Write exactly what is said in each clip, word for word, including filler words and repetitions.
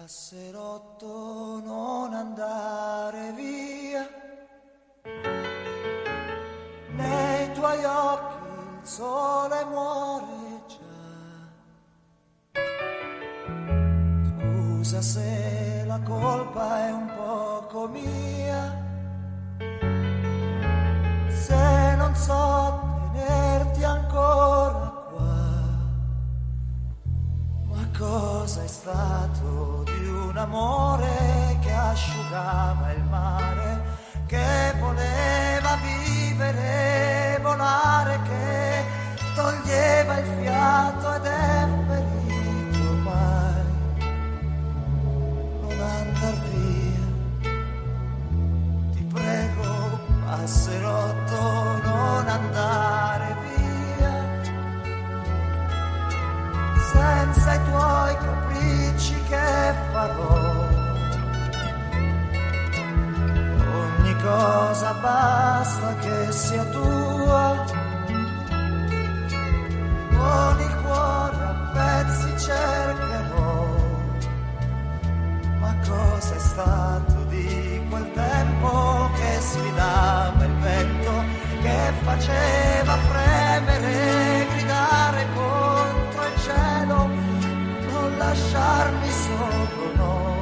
Passerotto, non andare via, nei tuoi occhi il sole muore già. Scusa se la colpa è un poco mia, se non so tenerti ancora qua. Ma cosa è stato di un amore che asciugava il mare, che voleva vivere, volare, che toglieva il fiato ed è ferito ormai. Non andar via, ti prego, passerotto, non andare via, senza i tuoi capricci che farò. Ogni cosa basta che sia tua, con il cuore a pezzi cercherò. Ma cosa è stato di quel tempo che sfidava il vento, che faceva fremere, gridare contro il cielo, non lasciarmi solo, no,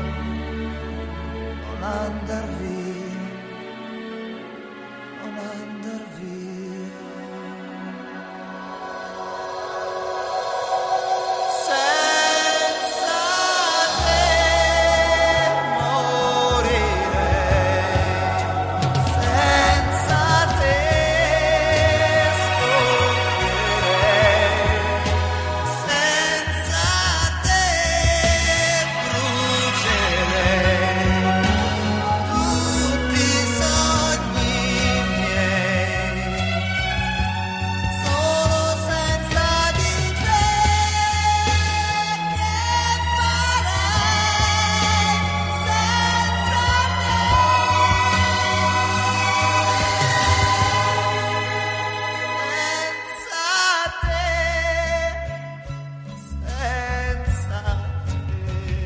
non andar via, non andar via. Senza te morirei, senza te scoppierei, senza te brucerei tutti i sogni miei. Solo senza di te che farei, senza te, senza te,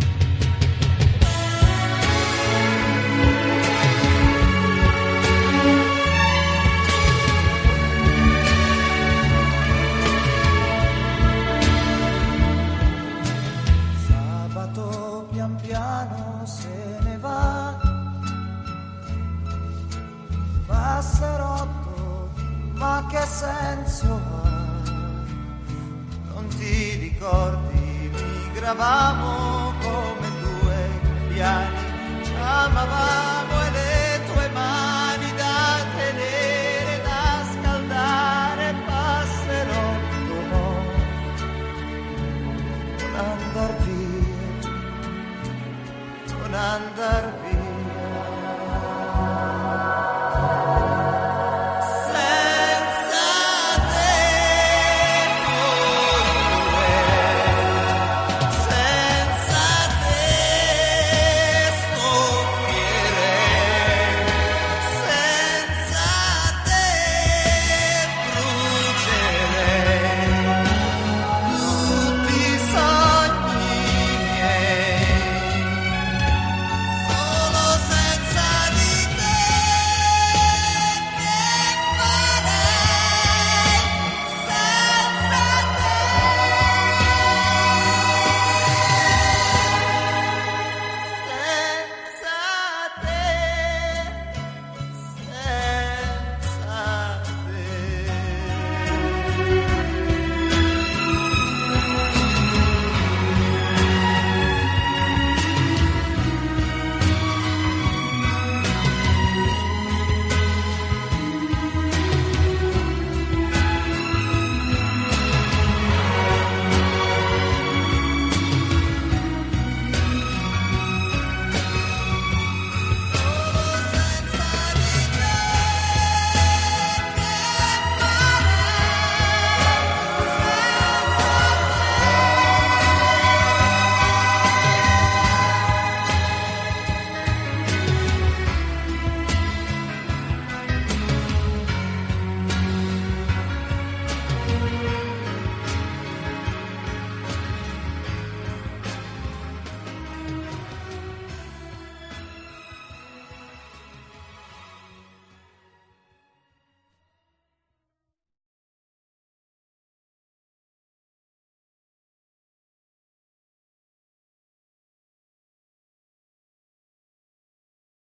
Sabato pian piano se ne va, passerotto, ma che senso ha? Non ti ricordi, migravamo come due piani, ci amavamo e le tue mani da tenere, da scaldare, passerotto, no, non andar via, non andar via.